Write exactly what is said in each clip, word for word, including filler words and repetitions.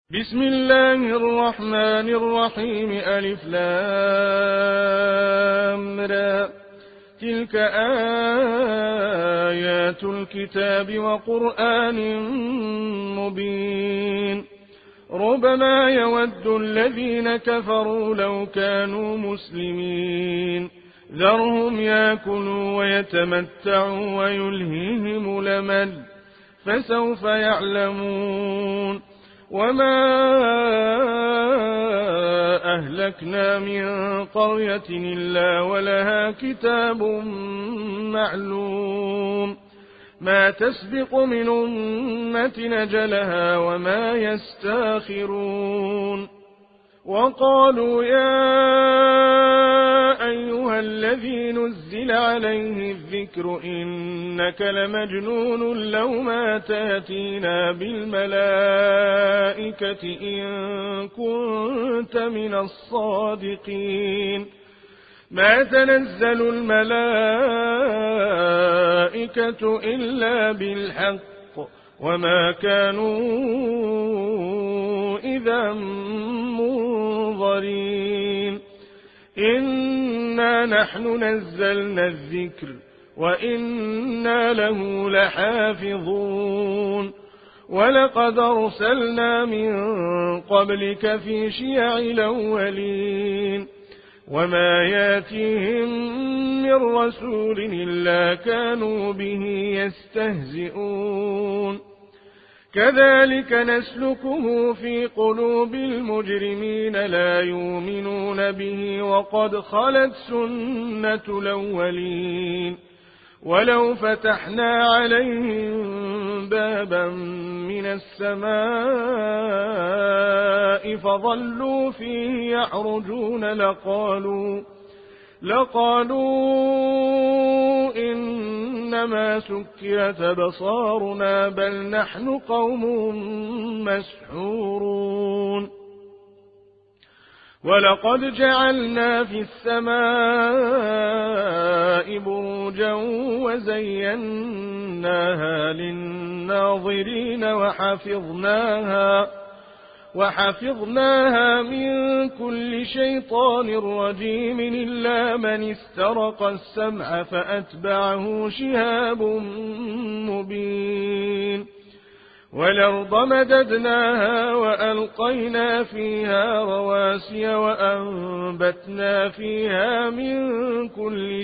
بسم الله الرحمن الرحيم ألف لام را تلك آيات الكتاب وقرآن مبين ربما يود الذين كفروا لو كانوا مسلمين ذرهم يأكلوا ويتمتعوا ويلهيهم الأمل فسوف يعلمون وما أهلكنا من قرية إلا ولها كتاب معلوم ما تسبق من أمة أجلها وما يستاخرون وقالوا يا أيها الذي نزل عليه الذكر إنك لمجنون لو ما تأتينا بالملائكة إن كنت من الصادقين ما تنزل الملائكة إلا بالحق وما كانوا إذا منظرين إنا نحن نزلنا الذكر وإنا له لحافظون ولقد أرسلنا من قبلك في شيع الأولين وما ياتيهم من رسول إلا كانوا به يستهزئون كذلك نسلكه في قلوب المجرمين لا يؤمنون به وقد خلت سنة الأولين ولو فتحنا عليهم بابا من السماء فظلوا فيه يعرجون لقالوا لقالوا إنما سكرت أبصارنا بل نحن قوم مسحورون ولقد جعلنا في السماء بروجا وزيناها للناظرين وحفظناها وحفظناها من كل شيطان رجيم إلا من استرق السمع فأتبعه شهاب مبين والأرض مددناها وألقينا فيها رواسي وأنبتنا فيها من كل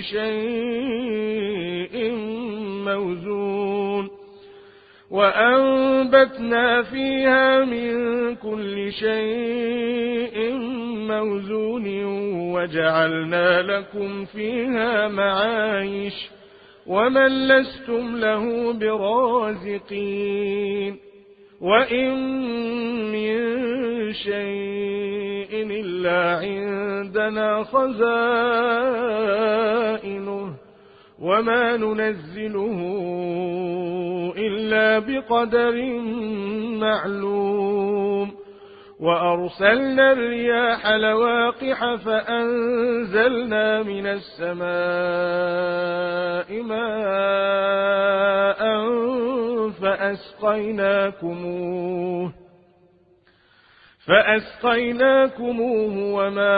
شيء موزون وأنبتنا فيها من كل شيء موزون وجعلنا لكم فيها معايش ومن لستم له برازقين وإن من شيء إلا عندنا خزائنه وما ننزله إلا بقدر معلوم وأرسلنا الرياح لواقح فأنزلنا من السماء ماء فأسقيناكموه فأسقيناكموه وما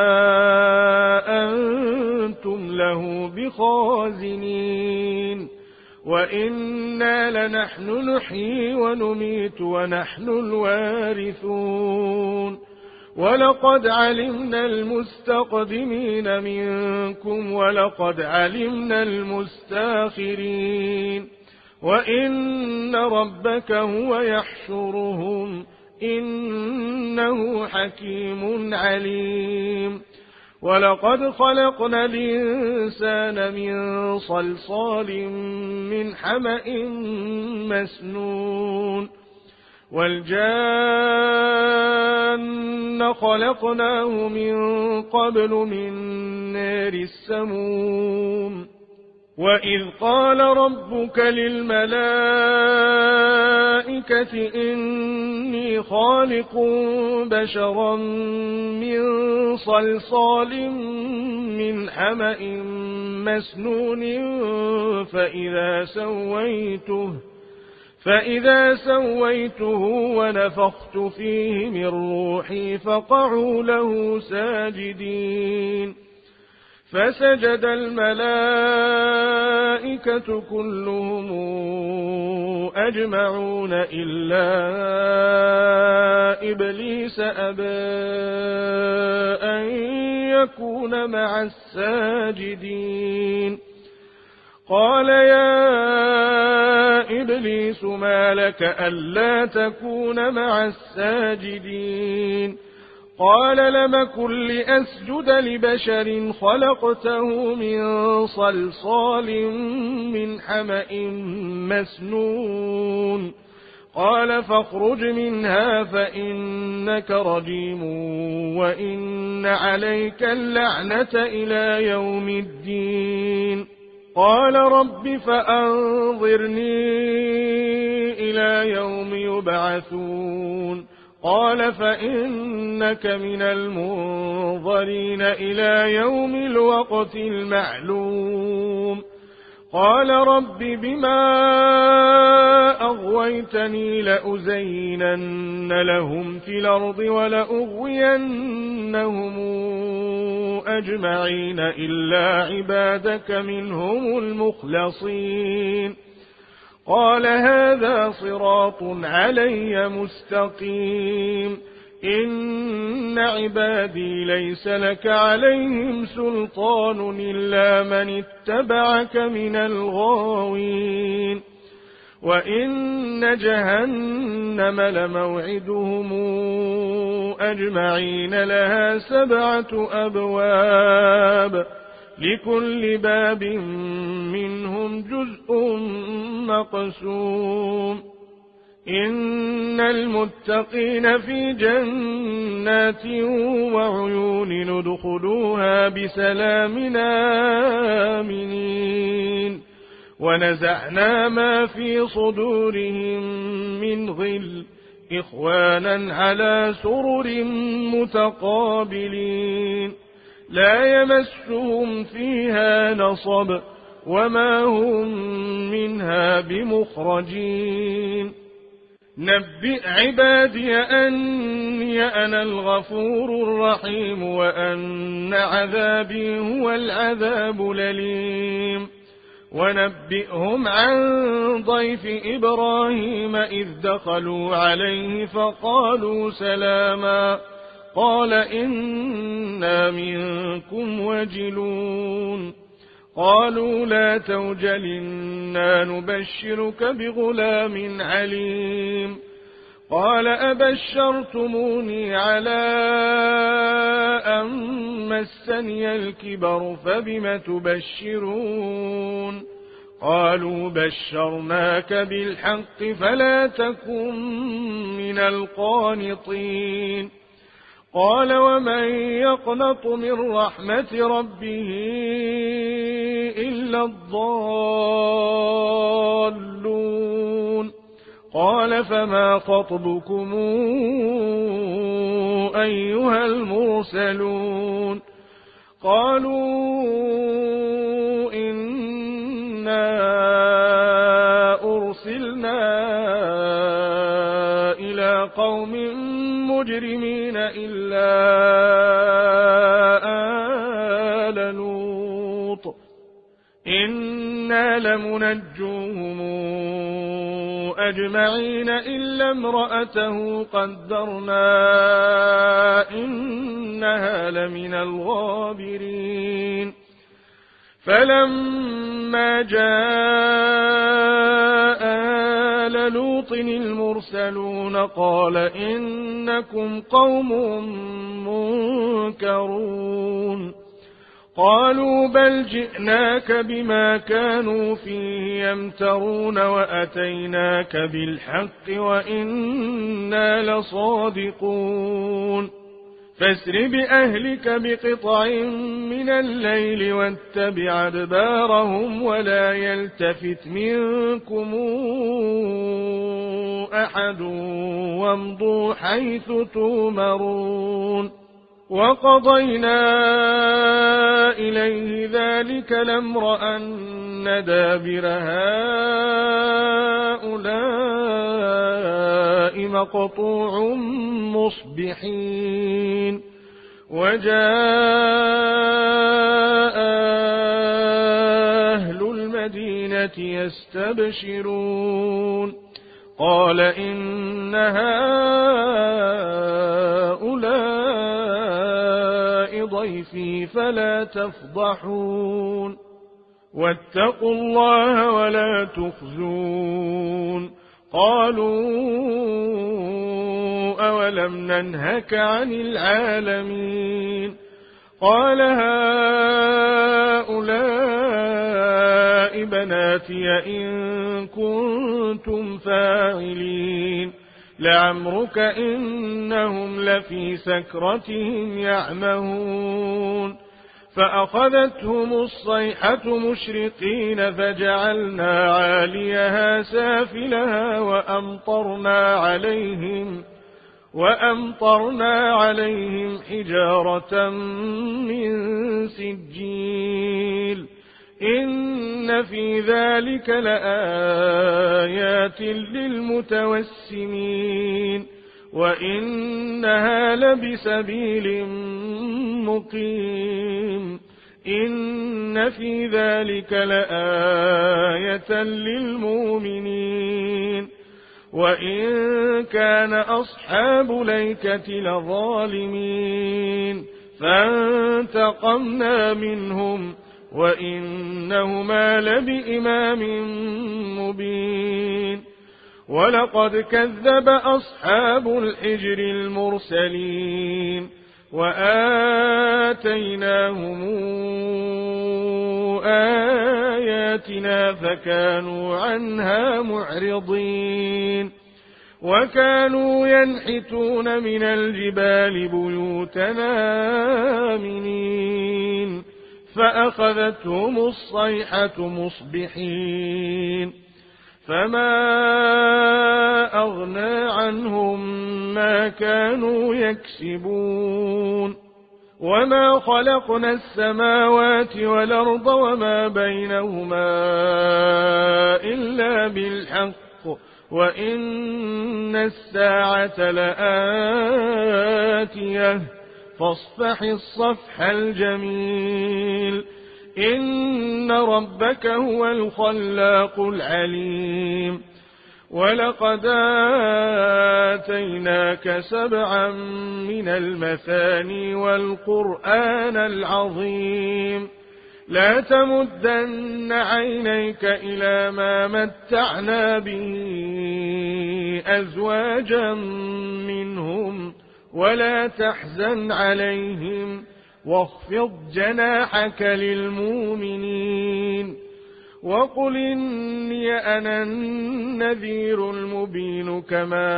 أنتم له بخازنين وإنا لنحن نحيي ونميت ونحن الوارثون ولقد علمنا المستقدمين منكم ولقد علمنا المستاخرين وإن ربك هو يحشرهم إنه حكيم عليم ولقد خلقنا الإنسان من صلصال من حمأ مسنون والجان خلقناه من قبل من نار السموم وإذ قال ربك للملائكة إني خالق بشرا من صلصال من حمأ مسنون فإذا سويته فإذا سويته ونفخت فيه من روحي فقعوا له ساجدين فسجد الملائكة كلهم أجمعون إلا إبليس أبى أن يكون مع الساجدين قال يا إبليس ما لك ألا تكون مع الساجدين قال لم كن لأسجد لبشر خلقته من صلصال من حمأ مسنون قال فاخرج منها فإنك رجيم وإن عليك اللعنة إلى يوم الدين قال رب فأنظرني إلى يوم يبعثون قال فإنك من المنظرين إلى يوم الوقت المعلوم قال رب بما أغويتني لأزينن لهم في الأرض ولأغوينهم أجمعين إلا عبادك منهم المخلصين قال هذا صراط علي مستقيم إن عبادي ليس لك عليهم سلطان إلا من اتبعك من الغاوين وإن جهنم لموعدهم أجمعين لها سبعة أبواب لكل باب منهم جزء مقسوم إن المتقين في جنات وعيون ندخلوها بسلام آمنين ونزعنا ما في صدورهم من غل إخوانا على سرر متقابلين لا يمسهم فيها نصب وما هم منها بمخرجين نبئ عبادي أني أنا الغفور الرحيم وأن عذابي هو العذاب الأليم ونبئهم عن ضيف إبراهيم إذ دخلوا عليه فقالوا سلاما قال إنا منكم وجلون قالوا لا توجل إنا نبشرك بغلام عليم قال أبشرتموني على أن مسني الكبر فبم تبشرون قالوا بشرناك بالحق فلا تكن من القانطين قال ومن يقنط من رحمة ربه إلا الضالون قال فما خطبكم أيها المرسلون قالوا إنا أرسلنا إلى قوم مجرمين إلا آل لوط إنا لمنجوهم أجمعين إلا امرأته قدرنا إنها لمن الغابرين فلما جاء آل لوط المرسلون قال إنكم قوم منكرون قالوا بل جئناك بما كانوا فيه يمترون وأتيناك بالحق وإنا لصادقون فاسر بأهلك بقطع من الليل واتبع أدبارهم ولا يلتفت منكم أحد وامضوا حيث تؤمرون وقضينا إليه ذلك الأمر أن دابر هؤلاء مقطوع مصبحين وجاء أهل المدينة يستبشرون قال إن هؤلاء ضيفي فلا تفضحون واتقوا الله ولا تخزون قالوا أولم ننهك عن العالمين قال هؤلاء بناتي إن كنتم فاعلين لعمرك إنهم لفي سكرتهم يعمهون فأخذتهم الصيحة مشرقين فجعلنا عاليها سافلها وأمطرنا عليهم وأمطرنا عليهم حجارة من سجيل إن في ذلك لآيات للمتوسمين وإنها لبسبيل مقيم إن في ذلك لآية للمؤمنين وإن كان أصحاب ليكة لظالمين فانتقمنا منهم وإنهما لبإمام مبين ولقد كذب أصحاب الحجر المرسلين وآتيناهم آياتنا فكانوا عنها معرضين وكانوا ينحتون من الجبال بيوتنا آمنين فأخذتهم الصيحة مصبحين فما أغنى عنهم ما كانوا يكسبون وما خلقنا السماوات والأرض وما بينهما إلا بالحق وإن الساعة لآتية فاصفح الصفح الجميل إن ربك هو الخلاق العليم ولقد آتيناك سبعا من المثاني والقرآن العظيم لا تمدن عينيك إلى ما متعنا به أزواجا منهم ولا تحزن عليهم واخفض جناحك للمؤمنين وقل إني أنا النذير المبين كما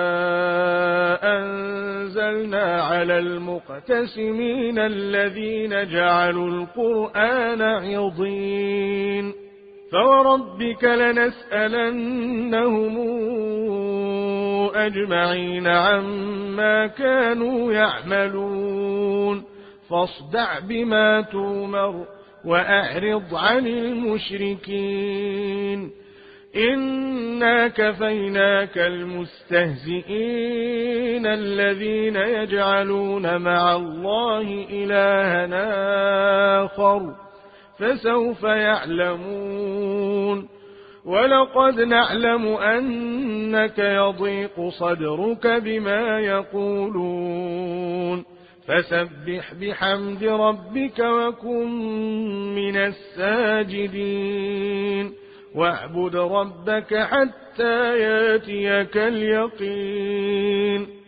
أنزلنا على المقتسمين الذين جعلوا القرآن عضين فوربك لنسألنهم أجمعين عما كانوا يعملون فاصدع بما تؤمر وأعرض عن المشركين إنا كفيناك المستهزئين الذين يجعلون مع الله إلها آخر فسوف يعلمون ولقد نعلم أنك يضيق صدرك بما يقولون فسبح بحمد ربك وكن من الساجدين واعبد ربك حتى ياتيك اليقين